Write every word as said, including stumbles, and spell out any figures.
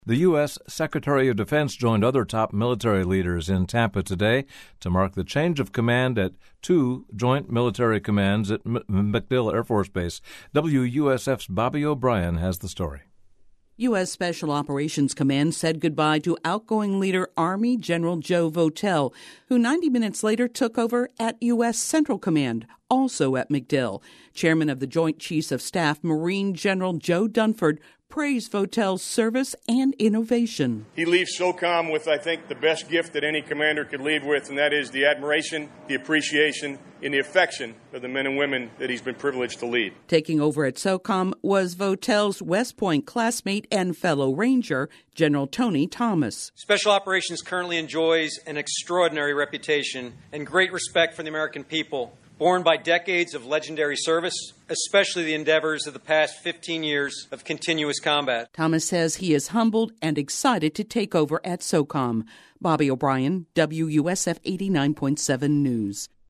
The U S. Secretary of Defense joined other top military leaders in Tampa today to mark the change of command at two joint military commands at M- MacDill Air Force Base. W U S F's Bobby O'Brien has the story. U S. Special Operations Command said goodbye to outgoing leader Army General Joe Votel, who ninety minutes later took over at U S. Central Command, also at MacDill. Chairman of the Joint Chiefs of Staff, Marine General Joe Dunford, praised Votel's service and innovation. He leaves SOCOM with, I think, the best gift that any commander could leave with, and that is the admiration, the appreciation, and the affection of the men and women that he's been privileged to lead. Taking over at SOCOM was Votel's West Point classmate and fellow Ranger, General Tony Thomas. Special Operations currently enjoys an extraordinary reputation and great respect for the American people, borne by decades of legendary service, especially the endeavors of the past fifteen years of continuous combat. Thomas says he is humbled and excited to take over at SOCOM. Bobby O'Brien, W U S F eighty-nine point seven News.